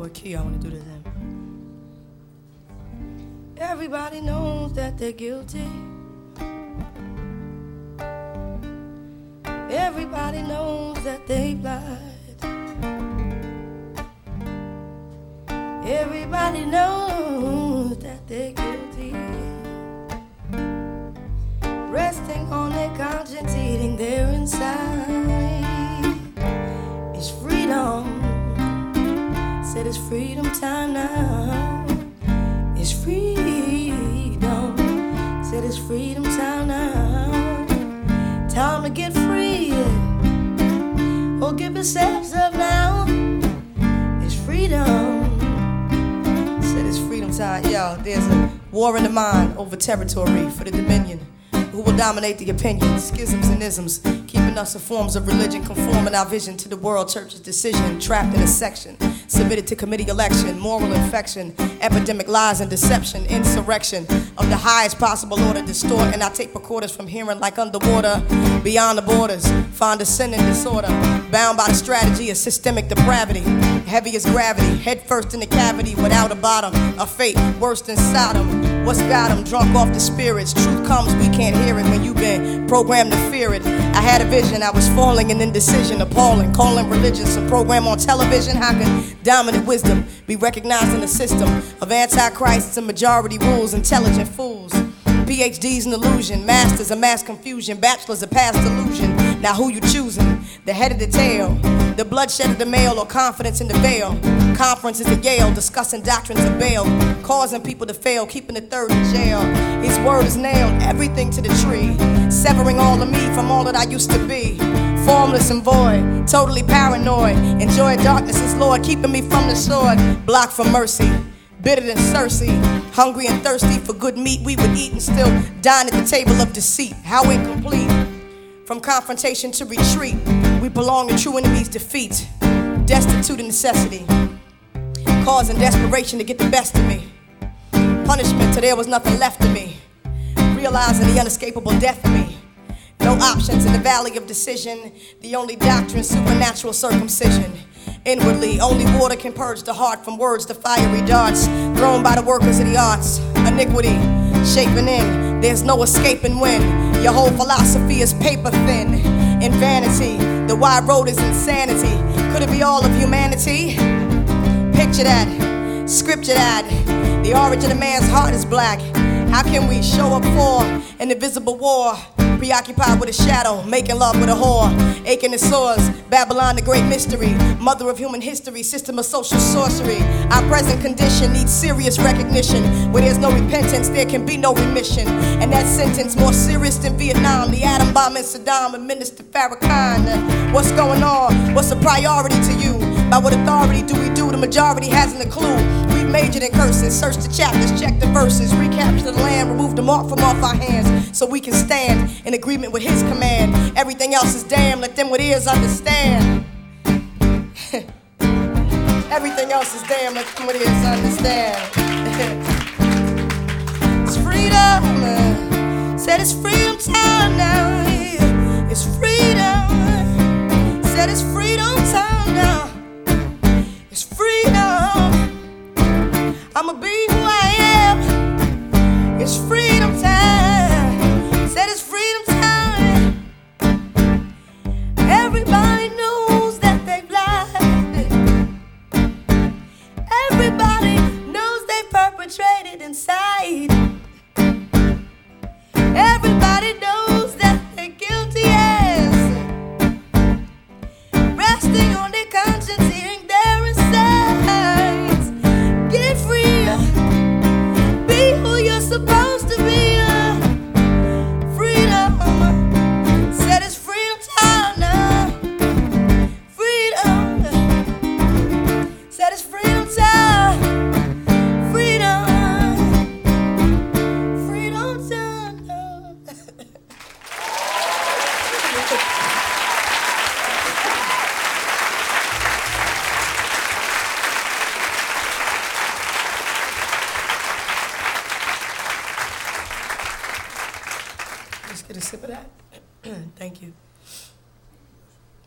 what key I want to do this in. Everybody knows that they're guilty. Everybody knows that they lied. Everybody knows that they're guilty. Resting on their conscience, eating their inside. It's freedom. Said it's freedom time now. It's freedom. Said it's freedom time now. Time to get free. Oh, give yourselves up now. It's freedom. Said it's freedom time. Yo, there's a war in the mind over territory for the dominion. Who will dominate the opinions, schisms and isms, keeping us in forms of religion, conforming our vision to the world church's decision, trapped in a section, submitted to committee election, moral infection, epidemic lies and deception, insurrection of the highest possible order, distorting our tape recorders from hearing like underwater, beyond the borders, find a sin and disorder, bound by the strategy of systemic depravity, heavy as gravity, head first in the cavity, without a bottom, a fate worse than Sodom. What's got them drunk off the spirits? Truth comes, we can't hear it when you've been programmed to fear it. I had a vision, I was falling in indecision, appalling, calling religion some program on television. How can dominant wisdom be recognized in the system of antichrists and majority rules, intelligent fools? PhDs an illusion, masters of mass confusion, bachelors of past delusion. Now who you choosing? The head of the tail, the bloodshed of the male, or confidence in the veil? Conferences at Yale, discussing doctrines of bail, causing people to fail, keeping the third in jail. His word is nailed, everything to the tree, severing all of me from all that I used to be. Formless and void, totally paranoid, enjoying darkness as Lord, keeping me from the sword, blocked from mercy. Bitter than Cersei, hungry and thirsty for good meat we would eat and still dine at the table of deceit. How incomplete, from confrontation to retreat, we belong to true enemies' defeat, destitute of necessity, causing desperation to get the best of me, punishment till there was nothing left of me, realizing the unescapable death of me. No options in the valley of decision, the only doctrine, supernatural circumcision. Inwardly, only water can purge the heart from words to fiery darts thrown by the workers of the arts. Iniquity, shaping in, there's no escaping when your whole philosophy is paper thin. In vanity, the wide road is insanity. Could it be all of humanity? Picture that, scripture that, the origin of man's heart is black. How can we show up for an invisible war? Preoccupied with a shadow, making love with a whore, aching the sores, Babylon the great mystery, mother of human history, system of social sorcery. Our present condition needs serious recognition. Where there's no repentance, there can be no remission. And that sentence more serious than Vietnam, the atom bomb in Saddam and Minister Farrakhan. What's going on? What's a priority to you? By what authority do we do? The majority hasn't a clue. We've majored in curses, search the chapters, check the verses, recapture the land, remove the mark from off our hands, so we can stand in agreement with his command. Everything else is damn, let them with ears understand. Everything else is damn, let them with ears understand. It's freedom, said it's freedom time now. It's freedom, said it's freedom time now. It's freedom, I'ma be